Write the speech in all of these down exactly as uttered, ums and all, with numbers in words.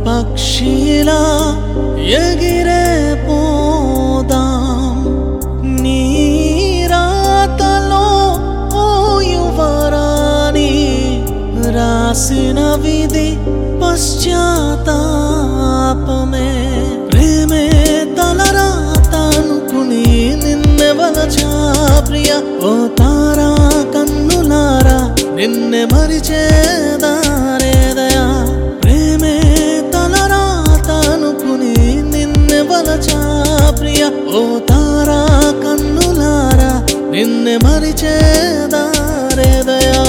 పక్షిలా ఎగిరే పోదాం నీ రాతలో ఓ యువరాణి రాసిన విధి పశ్చాత్తాపమే ప్రేమే తలరాతనుకుని నిన్నె వలచా ప్రియ ఓ తారా కన్నులారా నిన్నె మరిచేదారేదయా ప్రేమే తలరాతనుకుని నిన్నె వలచా ప్రియ ఓ తారా కన్నులారా నిన్నె మరిచేదారేదయా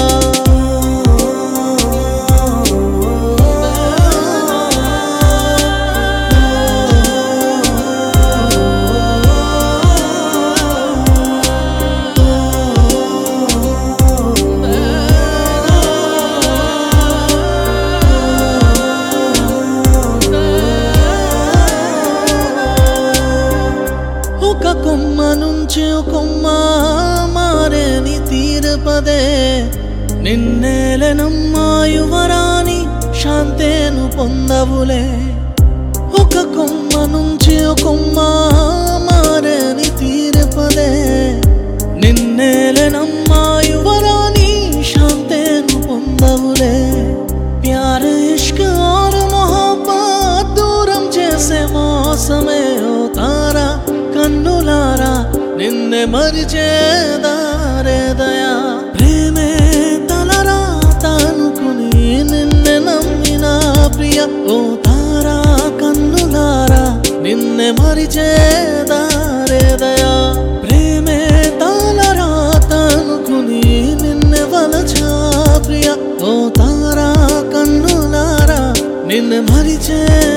ఒక కొమ్మ నుంచి కొమ్మ మారేని తీరపదే నిన్నేలనమ్మా యువరాణి శాంతేను పొందవులే ఒక కొమ్మ నుంచి కొమ్మ మారేని తీరపదే నిన్నేలనమ్మా యువరాణి శాంతేను పొందవులే ప్యార్ ఇష్క్ और मोहब्बत దూరం చేసే మోసమే ఓ తారా కన్నులారా నిన్నె మరిచేదారేదయా ప్రేమే తలరాతనుకుని నిన్నె నమ్మిన ప్రియ ఓ తారా కన్నులారా నిన్నె మరిచేదారేదయా ప్రేమే తలరాతనుకుని నిన్నె వలచా ప్రియ ఓ తారా కన్నులారా నిన్నె మరిచే